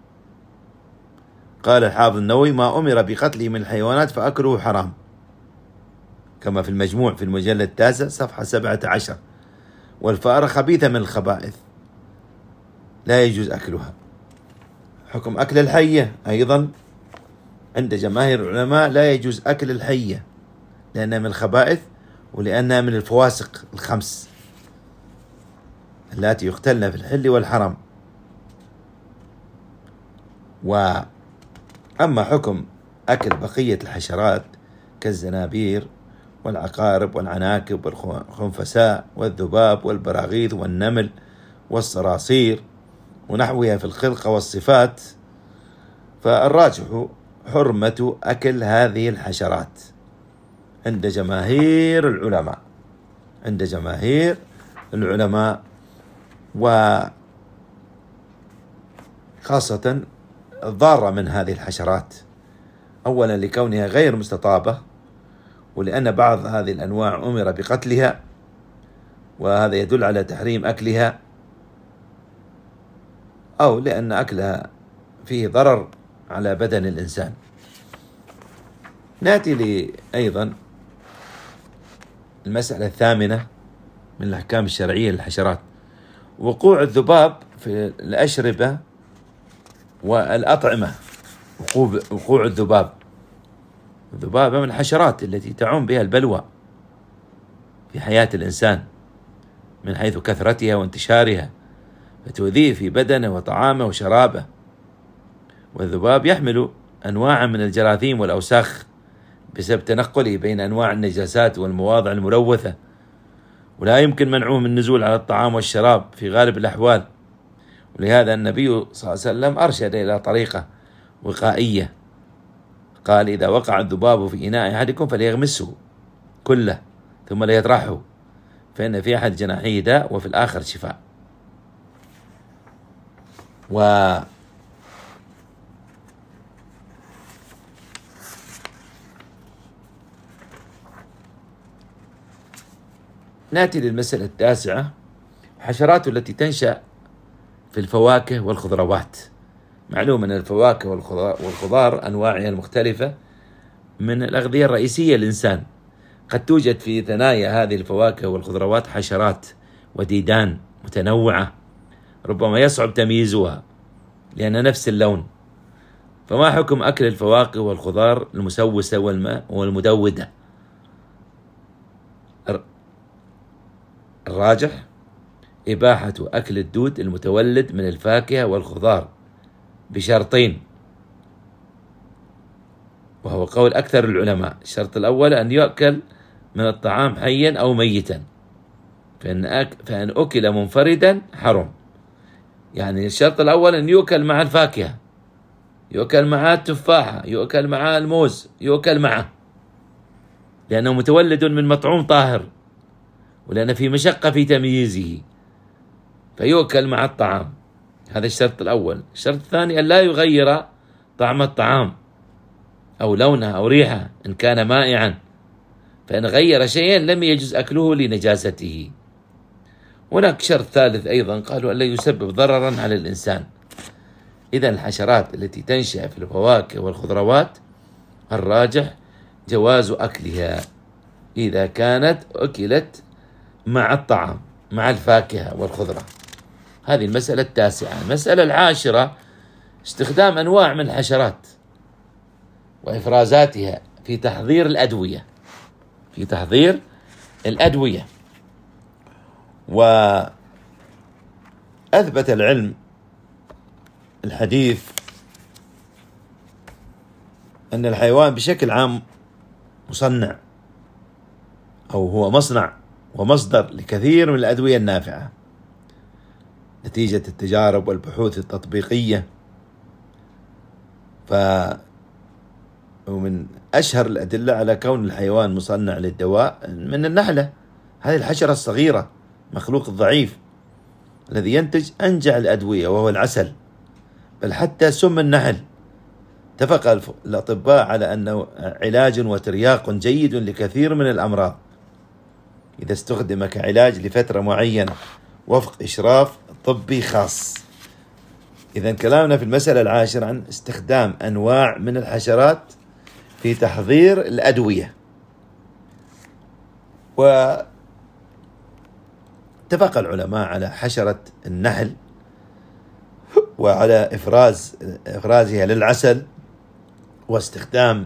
قال الحافظ النووي: ما أمر بقتله من الحيوانات فأكله حرام. كما في المجموع في المجلد التاسع صفحة سبعة عشر. والفأرة خبيثة من الخبائث لا يجوز أكلها. حكم أكل الحية أيضا عند جماهير العلماء لا يجوز أكل الحية، لأنها من الخبائث ولأنها من الفواسق الخمس التي يقتلن في الحل والحرم. وأما حكم أكل بقية الحشرات كالزنابير والعقارب والعناكب والخنفساء والذباب والبراغيث والنمل والصراصير ونحوها في الخلقة والصفات، فالراجح حرمة أكل هذه الحشرات عند جماهير العلماء عند جماهير العلماء وخاصة الضارة من هذه الحشرات، أولا لكونها غير مستطابة، ولأن بعض هذه الأنواع أمر بقتلها، وهذا يدل على تحريم أكلها، أو لأن أكلها فيه ضرر على بدن الإنسان. نأتي لي أيضا المسألة الثامنة من الأحكام الشرعية للحشرات، وقوع الذباب في الأشربة والأطعمة. وقوع الذباب الذبابة من الحشرات التي تعم بها البلوى في حياة الإنسان من حيث كثرتها وانتشارها، فتؤذيه في بدنه وطعامه وشرابه. والذباب يحمل أنواعا من الجراثيم والأوساخ بسبب تنقله بين أنواع النجاسات والمواضع الملوثة، ولا يمكن منعه من النزول على الطعام والشراب في غالب الأحوال. ولهذا النبي صلى الله عليه وسلم أرشد إلى طريقة وقائية، قال: إذا وقع الذباب في إناء أحدكم فليغمسه كله ثم ليطرحه، فإن في أحد جناحيه داء وفي الآخر شفاء. و نأتي للمسألة التاسعة، الحشرات التي تنشأ في الفواكه والخضروات. معلوم أن الفواكه والخضار أنواعها المختلفة من الأغذية الرئيسية للإنسان. قد توجد في ثنايا هذه الفواكه والخضروات حشرات وديدان متنوعة ربما يصعب تمييزها لأن نفس اللون. فما حكم أكل الفواكه والخضار المسوسة والمدودة؟ الراجح إباحة أكل الدود المتولد من الفاكهة والخضار بشرطين، وهو قول أكثر العلماء. الشرط الأول أن يؤكل من الطعام حيا أو ميتا، فإن, أك... فإن أكل منفردا حرم. يعني الشرط الأول أن يؤكل مع الفاكهة، يؤكل مع التفاحة، يؤكل مع الموز، يؤكل معه، لأنه متولد من مطعوم طاهر، ولأن في مشقة في تمييزه، فيؤكل مع الطعام. هذا الشرط الأول. الشرط الثاني أن لا يغير طعم الطعام أو لونه أو ريحه إن كان مائعا، فإن غير شيئا لم يجوز أكله لنجاسته. هناك شرط ثالث أيضا، قالوا أن لا يسبب ضررا على الإنسان. إذا الحشرات التي تنشأ في الفواكه والخضروات الراجح جواز أكلها إذا كانت أكلت مع الطعام مع الفاكهة والخضرة. هذه المسألة التاسعة. المسألة العاشرة استخدام أنواع من الحشرات وإفرازاتها في تحضير الأدوية في تحضير الأدوية وأثبت العلم الحديث أن الحيوان بشكل عام مصنع أو هو مصنع ومصدر لكثير من الأدوية النافعة نتيجة التجارب والبحوث التطبيقية. ف ومن أشهر الأدلة على كون الحيوان مصنع للدواء من النحلة، هذه الحشرة الصغيرة، مخلوق ضعيف الذي ينتج أنجع الأدوية وهو العسل، بل حتى سم النحل اتفق الأطباء على أنه علاج وترياق جيد لكثير من الأمراض إذا استخدم كعلاج لفترة معينة وفق إشراف طبي خاص. إذا كلامنا في المسألة العاشرة عن استخدام أنواع من الحشرات في تحضير الأدوية. واتفق العلماء على حشرة النحل وعلى إفراز إفرازها للعسل واستخدام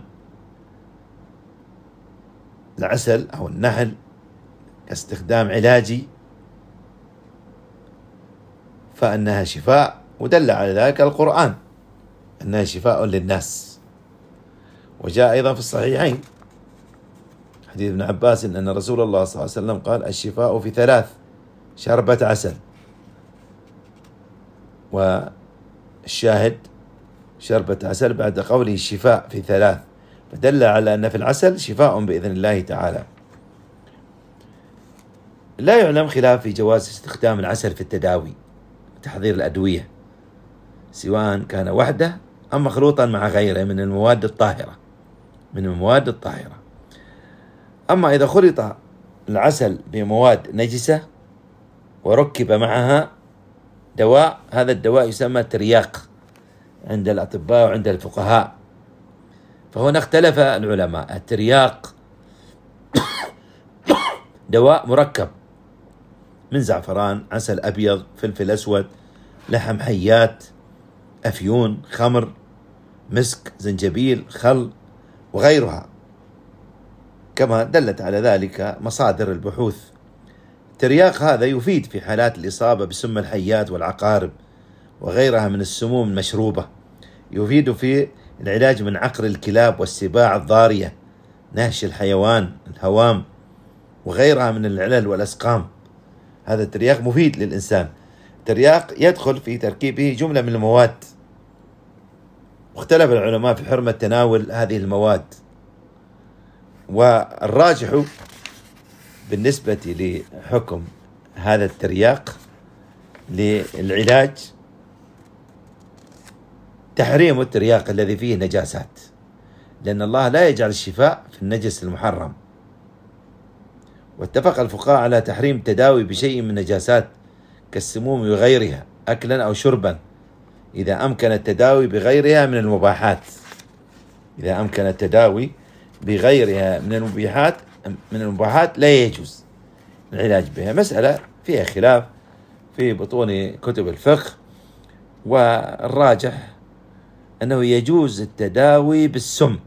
العسل أو النحل كاستخدام علاجي، فإنها شفاء، ودل على ذلك القرآن أنها شفاء للناس. وجاء أيضا في الصحيحين حديث ابن عباس أن رسول الله صلى الله عليه وسلم قال: الشفاء في ثلاث: شربة عسل. والشاهد شربة عسل بعد قوله الشفاء في ثلاث، فدل على أن في العسل شفاء بإذن الله تعالى. لا يعلم خلاف في جواز استخدام العسل في التداوي وتحضير الأدوية، سواء كان وحده أم مخلوطا مع غيره من المواد الطاهرة من المواد الطاهرة. أما إذا خلط العسل بمواد نجسة وركب معها دواء، هذا الدواء يسمى ترياق عند الأطباء وعند الفقهاء. فهنا اختلف العلماء. الترياق دواء مركب من زعفران، عسل أبيض، فلفل أسود، لحم حيات، أفيون، خمر، مسك، زنجبيل، خل وغيرها، كما دلت على ذلك مصادر البحوث. الترياق هذا يفيد في حالات الإصابة بسم الحيات والعقارب وغيرها من السموم المشروبة، يفيد في العلاج من عقر الكلاب والسباع الضارية، نهش الحيوان، الهوام وغيرها من العلل والأسقام. هذا الترياق مفيد للإنسان. الترياق يدخل في تركيبه جملة من المواد، واختلف العلماء في حرمة تناول هذه المواد، والراجح بالنسبة لحكم هذا الترياق للعلاج تحريم الترياق الذي فيه نجاسات، لأن الله لا يجعل الشفاء في النجس المحرم. واتفق الفقهاء على تحريم التداوي بشيء من النجاسات كالسموم وغيرها أكلا أو شربا، إذا أمكن التداوي بغيرها من المباحات إذا أمكن التداوي بغيرها من المباحات من المباحات لا يجوز العلاج بها. مسألة فيها خلاف في بطون كتب الفقه، والراجح أنه يجوز التداوي بالسم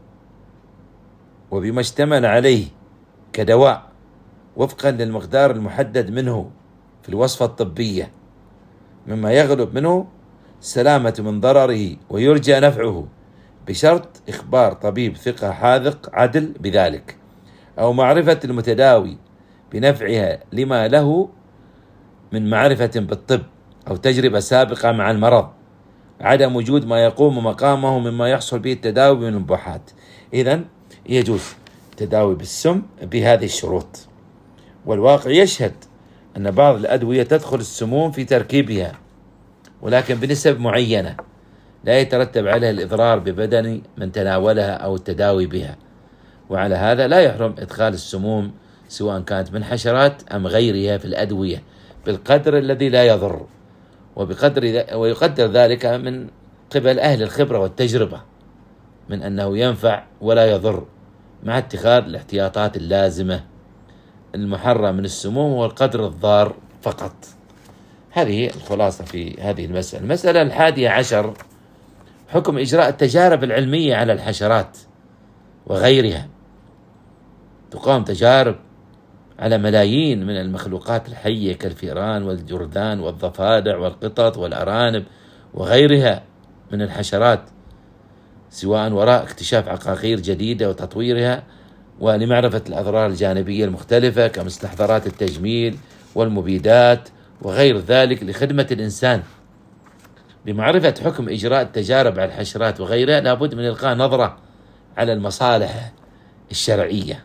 وبما اشتمل عليه كدواء وفقا للمقدار المحدد منه في الوصفة الطبية، مما يغلب منه السلامة من ضرره ويرجى نفعه، بشرط إخبار طبيب ثقة حاذق عدل بذلك، أو معرفة المتداوي بنفعها لما له من معرفة بالطب أو تجربة سابقة مع المرض، عدم وجود ما يقوم مقامه مما يحصل به التداوي من المباحات. إذن يجوز التداوي بالسم بهذه الشروط. والواقع يشهد أن بعض الأدوية تدخل السموم في تركيبها، ولكن بنسب معينة لا يترتب عليها الإضرار ببدن من تناولها أو التداوي بها، وعلى هذا لا يحرم إدخال السموم سواء كانت من حشرات أم غيرها في الأدوية بالقدر الذي لا يضر، وبقدر ويقدر ذلك من قبل أهل الخبرة والتجربة من أنه ينفع ولا يضر، مع اتخاذ الاحتياطات اللازمة. المحرم من السموم هو القدر الضار فقط. هذه الخلاصة في هذه المسألة. المسألة الحادية عشر: حكم إجراء التجارب العلمية على الحشرات وغيرها. تقام تجارب على ملايين من المخلوقات الحية كالفئران والجرذان والضفادع والقطط والأرانب وغيرها من الحشرات، سواء وراء اكتشاف عقاقير جديدة وتطويرها، ولمعرفة الأضرار الجانبية المختلفة كمستحضرات التجميل والمبيدات وغير ذلك لخدمة الإنسان. بمعرفة حكم إجراء التجارب على الحشرات وغيرها لابد من إلقاء نظرة على المصالح الشرعية.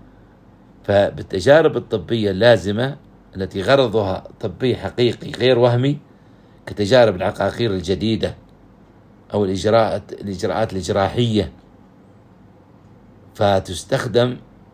فبالتجارب الطبية اللازمة التي غرضها طبي حقيقي غير وهمي كتجارب العقاقير الجديدة أو الإجراءات الإجراءات الجراحية، فتستخدم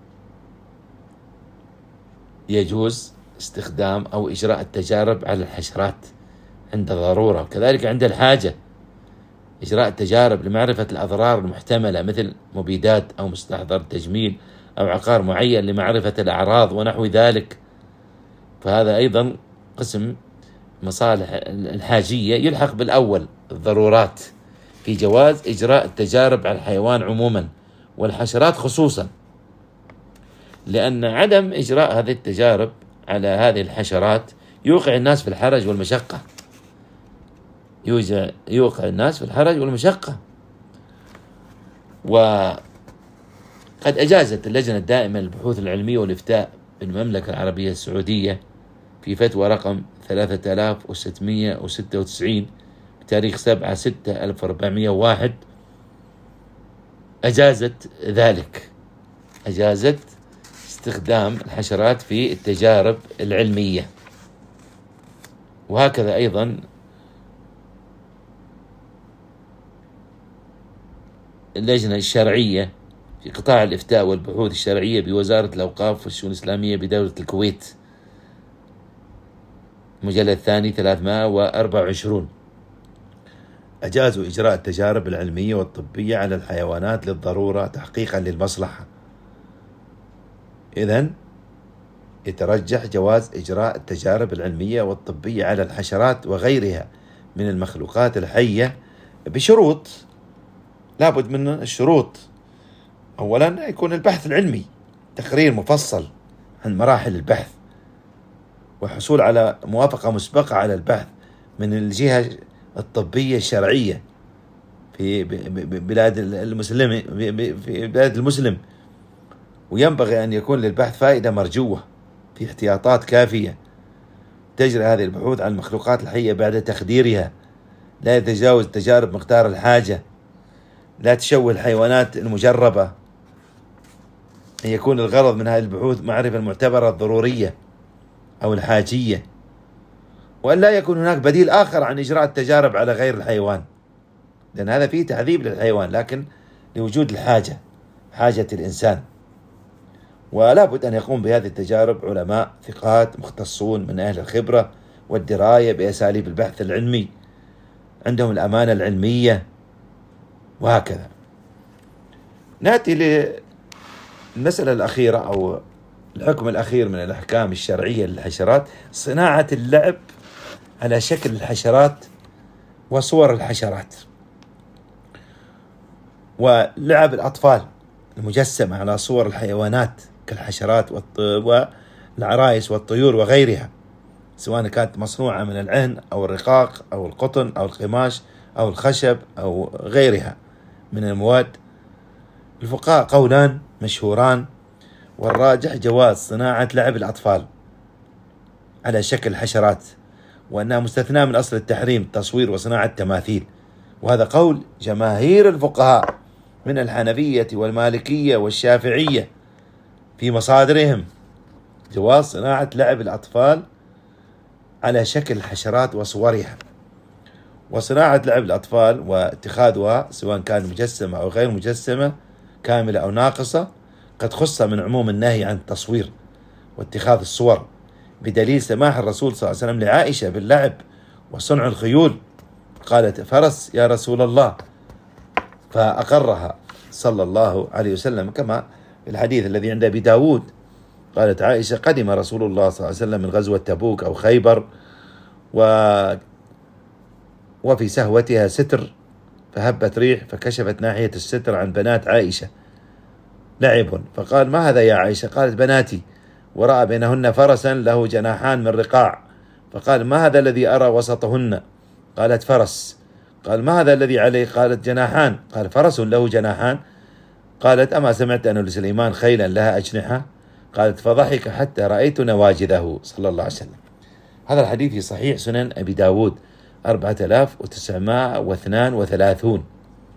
يجوز استخدام أو إجراء التجارب على الحشرات عند ضرورة، وكذلك عند الحاجة إجراء التجارب لمعرفة الأضرار المحتملة مثل مبيدات أو مستحضر تجميل أو عقار معين لمعرفة الأعراض ونحو ذلك، فهذا أيضا قسم مصالح الحاجية يلحق بالأول، الضرورات، في جواز إجراء التجارب على الحيوان عموما والحشرات خصوصا، لأن عدم إجراء هذه التجارب على هذه الحشرات يوقع الناس في الحرج والمشقة، يوقع الناس في الحرج والمشقة. وقد أجازت اللجنة الدائمة للبحوث العلمية والإفتاء بالمملكة العربية السعودية في فتوى رقم ثلاثة آلاف وستمائة وستة وتسعين بتاريخ سبعة ستة ألف وأربعمائة وواحد، أجازت ذلك، أجازت استخدام الحشرات في التجارب العلمية. وهكذا أيضا اللجنة الشرعية في قطاع الإفتاء والبحوث الشرعية بوزارة الأوقاف والشؤون الإسلامية بدولة الكويت، مجلد الثاني ثلاثمائة وأربعة وعشرين، أجازوا إجراء التجارب العلمية والطبية على الحيوانات للضرورة تحقيقا للمصلحة. إذن يترجح جواز إجراء التجارب العلمية والطبية على الحشرات وغيرها من المخلوقات الحية بشروط، لابد من الشروط. أولا يكون البحث العلمي، تقرير مفصل عن مراحل البحث، وحصول على موافقة مسبقة على البحث من الجهة الطبية الشرعية في بلاد المسلم في بلاد المسلم. وينبغي أن يكون للبحث فائدة مرجوة في احتياطات كافية. تجري هذه البحوث عن المخلوقات الحية بعد تخديرها، لا يتجاوز تجارب مقدار الحاجة، لا تشوه الحيوانات المجربة، أن يكون الغرض من هذه البحوث معرفة المعتبرة الضرورية أو الحاجية، وأن لا يكون هناك بديل آخر عن إجراء التجارب على غير الحيوان، لأن هذا فيه تعذيب للحيوان لكن لوجود الحاجة، حاجة الإنسان. ولا بد أن يقوم بهذه التجارب علماء ثقات مختصون من أهل الخبرة والدراية بأساليب البحث العلمي، عندهم الأمانة العلمية، وهكذا. نأتي للمسألة الأخيرة أو الحكم الأخير من الأحكام الشرعية للحشرات، صناعة اللعب على شكل الحشرات وصور الحشرات، ولعب الأطفال المجسمة على صور الحيوانات كالحشرات والعرايس والطيور وغيرها، سواء كانت مصنوعة من العهن أو الرقاق أو القطن أو القماش أو الخشب أو غيرها من المواد. الفقهاء قولان مشهوران، والراجح جواز صناعة لعب الأطفال على شكل حشرات، وأنها مستثناة من أصل التحريم تصوير وصناعة تماثيل، وهذا قول جماهير الفقهاء من الحنفية والمالكية والشافعية في مصادرهم، جواز صناعة لعب الأطفال على شكل الحشرات وصورها. وصناعة لعب الأطفال واتخاذها سواء كان مجسمة أو غير مجسمة، كاملة أو ناقصة، قد خص من عموم النهي عن التصوير واتخاذ الصور، بدليل سماح الرسول صلى الله عليه وسلم لعائشة باللعب وصنع الخيول، قالت فرس يا رسول الله، فأقرها صلى الله عليه وسلم، كما في الحديث الذي عند أبي داود قالت عائشة قدم رسول الله صلى الله عليه وسلم من غزوة تبوك أو خيبر، و وفي سهوتها ستر فهبت ريح فكشفت ناحية الستر عن بنات عائشة لعب، فقال ما هذا يا عائشة؟ قالت بناتي، ورأى بينهن فرسا له جناحان من رقاع، فقال ما هذا الذي أرى وسطهن؟ قالت فرس. قال ما هذا الذي عليه؟ قالت جناحان. قال فرس له جناحان؟ قالت أما سمعت أن لسليمان خيلا لها أجنحة؟ قالت فضحك حتى رأيت نواجذه صلى الله عليه وسلم. هذا الحديث في صحيح سنن أبي داود أربعة آلاف وتسعمائة واثنان وثلاثون.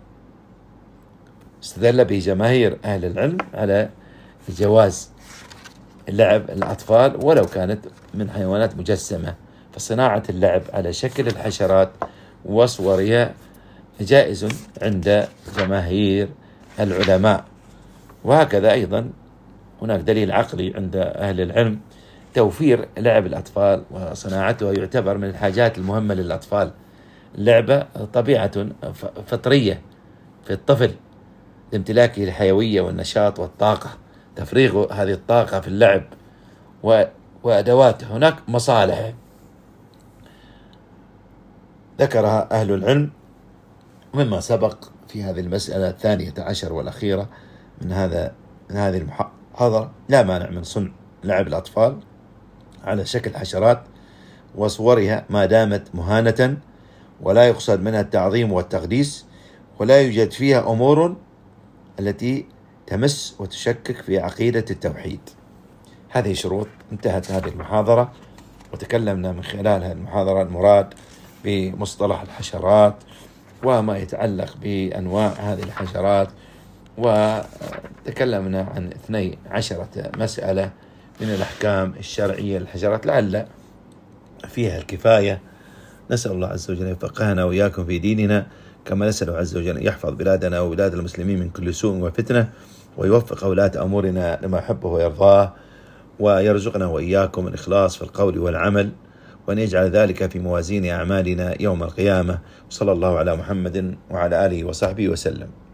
استدل به جماهير أهل العلم على جواز اللعب الأطفال ولو كانت من حيوانات مجسمة، فصناعة اللعب على شكل الحشرات وصورها جائز عند جماهير العلماء. وهكذا أيضا هناك دليل عقلي عند أهل العلم، توفير لعب الأطفال وصناعته يعتبر من الحاجات المهمة للأطفال. اللعبة طبيعة فطرية في الطفل لامتلاكه الحيوية والنشاط والطاقة، تفريغ هذه الطاقة في اللعب وأدواته. هناك مصالح ذكرها أهل العلم، مما سبق في هذه المسألة الثانية عشر والأخيرة من هذا من هذه المحاضرة: لا مانع من صنع لعب الأطفال على شكل حشرات وصورها ما دامت مهانة، ولا يقصد منها التعظيم والتقديس، ولا يوجد فيها أمور التي تمس وتشكك في عقيدة التوحيد. هذه شروط. انتهت هذه المحاضرة، وتكلمنا من خلال هذه المحاضرة المراد بمصطلح الحشرات وما يتعلق بأنواع هذه الحشرات، وتكلمنا عن اثني عشرة مسألة من الأحكام الشرعية للحشرات، لعل فيها الكفاية. نسأل الله عز وجل يفقهنا وإياكم في ديننا، كما نسأل عز وجل يحفظ بلادنا وبلاد المسلمين من كل سوء وفتنة، ويوفق أولاة أمورنا لما يحبه ويرضاه، ويرزقنا وإياكم الإخلاص في القول والعمل، وأن يجعل ذلك في موازين أعمالنا يوم القيامة. صلى الله على محمد وعلى آله وصحبه وسلم.